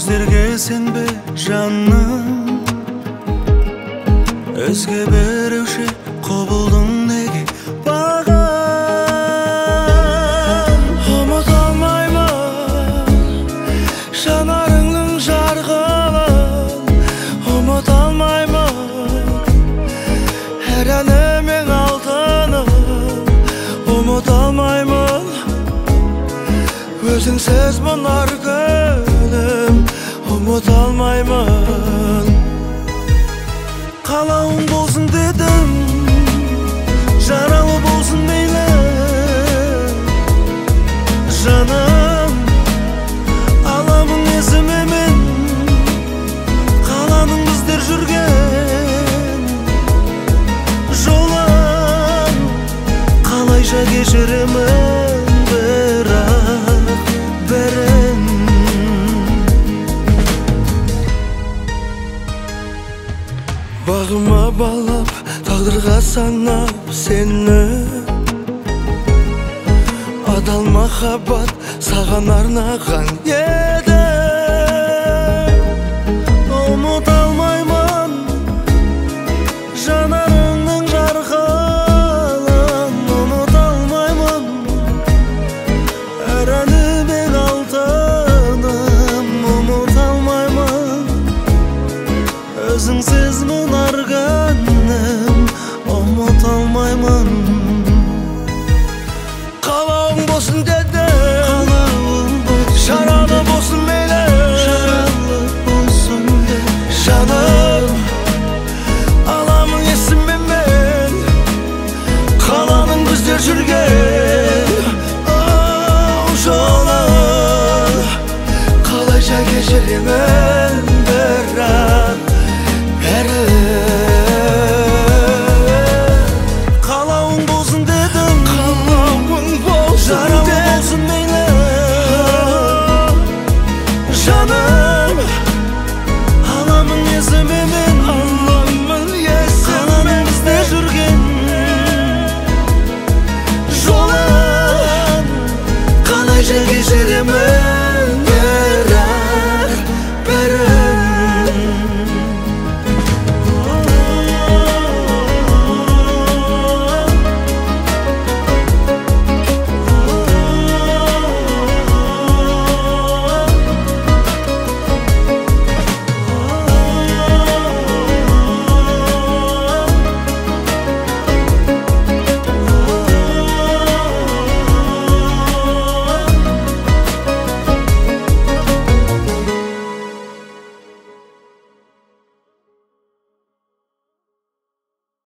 көздерге сенбе жаным, өзге беруші құбылдың неге бағам. Ұмыта алмаймын жанарыңның жарқылын, ұмыта алмаймын әр әнімнің алтынын, ұмыта алмаймын өзіңсіз мұнар күнім, ұмыта алмаймын. Қалауың болсын дедім, жаралы болсын мейлі жаным, аламын есіме мен қаланың біздер жүрген жолын, қалайша кешіремін бірақ бәрін. Бағыма балап, тағдырға санап сені, адал махаббат саған арнаған еді. Ұмыта алмаймын жанарыңның жарқылын, ұмыта алмаймын әр әнімнің алтыным, ұмыта алмаймын өзіңсіз мұнар күнім, ұмыта алмаймын. Қалауың болсын дедім, жаралы болсын мейлі жаным, аламын есіме мен қаланың біздер жүрген жолын, қалайша кешіремін бірақ Қалауың болсын дедім, жаралы болсын мейлі жаным, аламын есіме мен